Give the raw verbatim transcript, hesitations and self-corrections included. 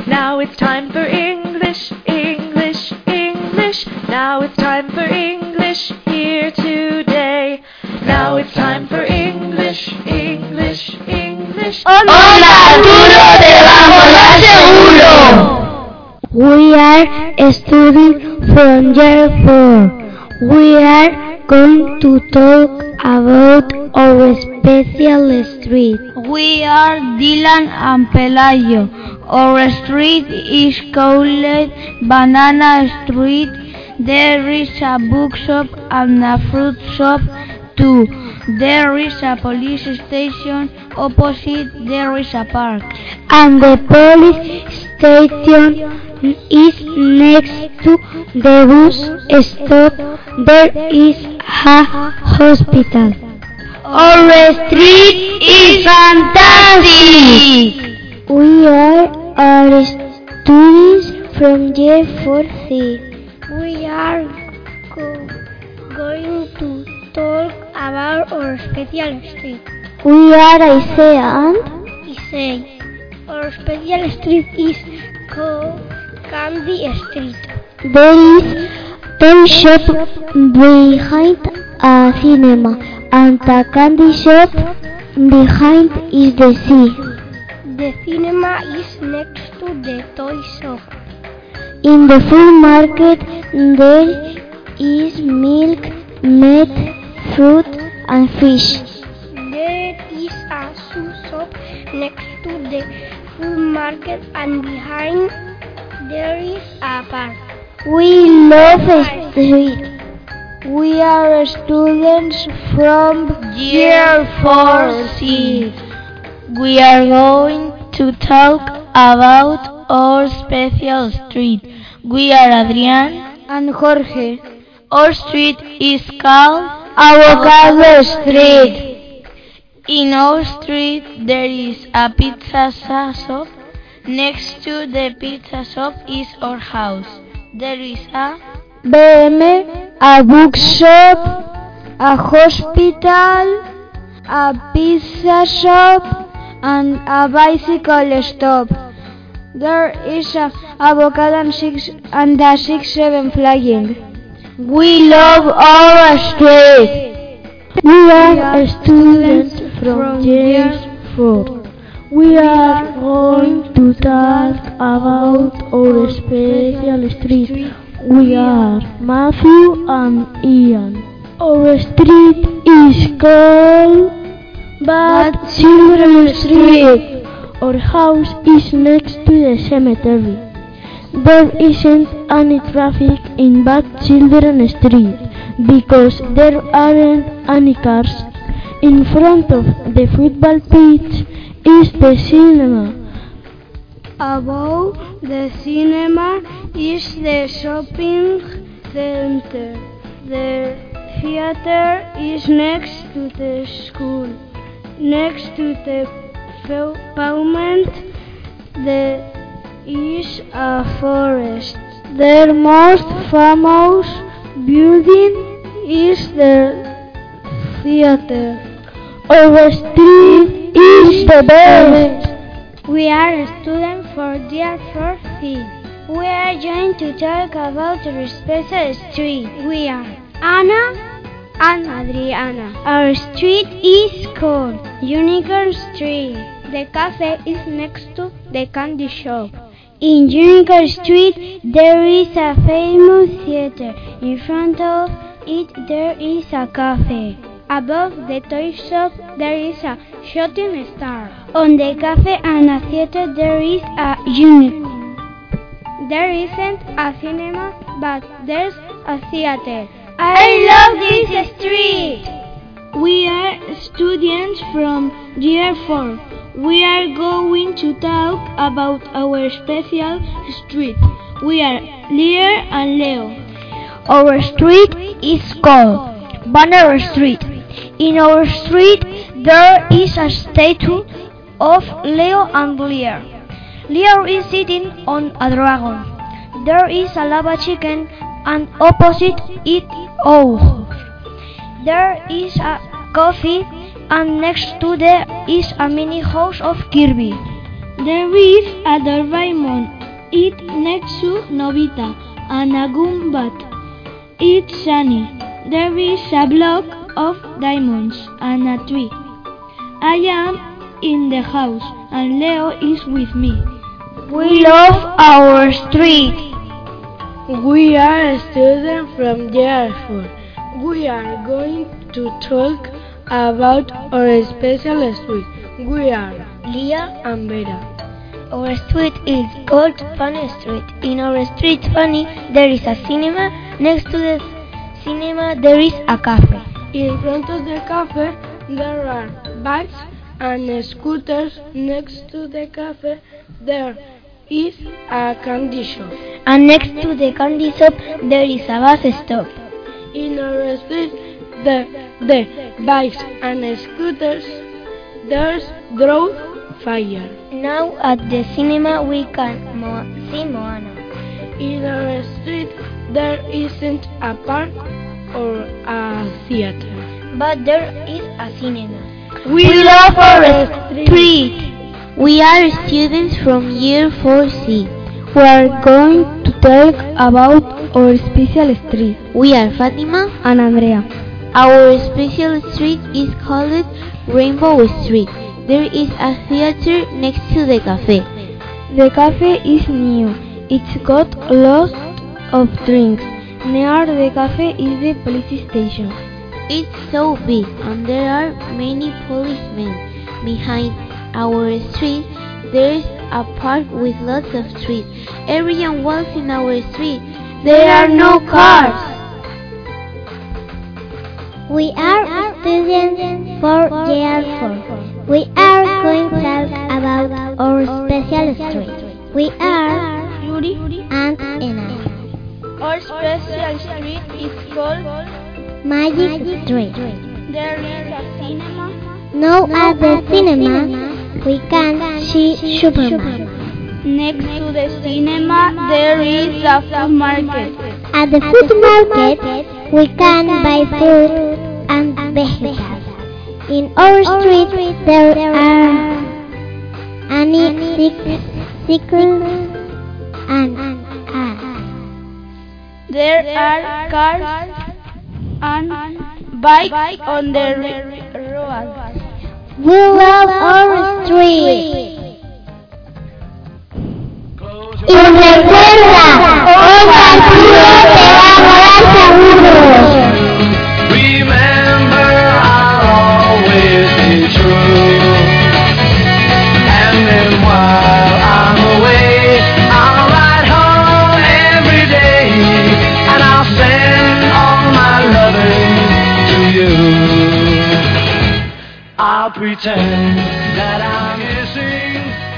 Now it's time for English, English, English. Now it's time for English here today. Now it's time for English, English, English. Hola, Arturo, te vamos a seguro. We are studying from year four. We are going to talk about our special street. We are Dylan and Pelayo. Our street is called Banana Street. There is a bookshop and a fruit shop too. There is a police station. Opposite there is a park. And the police station is next to the bus stop. There is a hospital. Our street is fantastic. We are all students from year four C. We are go- going to talk about our special street. We are Isaiah and Isaiah. Our special street is called Candy Street. There is toy shop behind a cinema, and the candy shop behind is the sea. The cinema is next to the toy shop. In the food market there is milk, meat, fruit and fish. There is a shoe shop next to the food market, and behind there is a park. We love a street. We are students from Year four C. We are going to talk about our special street. We are Adrián and Jorge. Our street is called Avocado Street. In our street there is a pizza shop. Next to the pizza shop is our house. There is a B M, a bookshop, a hospital, a pizza shop, and a bicycle stop. There is a avocado and six and a six seven flying. We love our street. We are students from year four. We are going to talk about our special street. We are Matthew and Ian. Our street is called Bad Children Street. Our house is next to the cemetery. There isn't any traffic in Bad Children Street because there aren't any cars. In front of the football pitch is the cinema. Above the cinema is the shopping center. The theater is next to the school. Next to the pavement there is a forest. The most famous building is the theater. Our street is the best. We are students for year four C. We are going to talk about our special street. We are Anna and Adriana. Our street is called Unicorn Street. The cafe is next to the candy shop. In Unicorn Street there is a famous theater. In front of it there is a cafe. Above the toy shop there is a shooting star. On the cafe and a theater there is a unicorn. There isn't a cinema, but there's a theater. I love this street. We are students from year four. We are going to talk about our special street. We are Lear and Leo. Our street is called Banner Street. In our street there is a statue of Leo and Lear. Lear is sitting on a dragon. There is a lava chicken and opposite it owl. There is a coffee and next to there is a mini house of Kirby. There is a Doraemon It next to Novita and a gumbat. It's sunny. There is a block of diamonds and a tree. I am in the house and Leo is with me. We love our street. We are students from year four. We are going to talk about our special street. We are Leah and Vera. Our street is called Funny Street. In our street Funny, there is a cinema. Next to the cinema, there is a cafe. In front of the cafe, there are bikes and scooters. Next to the cafe, there is a candy shop. And next to the candy shop, there is a bus stop. In our street, the, the bikes and scooters, there's drove fire. Now at the cinema, we can mo- see Moana. In our street, there isn't a park or a theater, but there is a cinema. We, we love our street. We are students from year four C. We are going to talk about our special street. We are Fatima and Andrea. Our special street is called Rainbow Street. There is a theater next to the cafe. The cafe is new. It's got lots of drinks. Near the cafe is the police station. It's so big and there are many policemen. Behind our street, there is a park with lots of trees. Everyone walks in our street. There are no cars. We are students for year four. We are going to talk about our special street. We are Yuri and Ena. Our special street is called Magic Street. There is a cinema. Now at the cinema, we can see Superman. Next to the cinema, there is a food market. At the food market, we can buy food and vegetables. In our street, there are any cycles and cars. There are cars and bikes on the road. We love our street. Y recuerda, oiga, tío, te va a morar seguro. Remember, I'll always be true. And then while I'm away, I'll ride home every day, and I'll send all my loving to you. I'll pretend that I'm missing.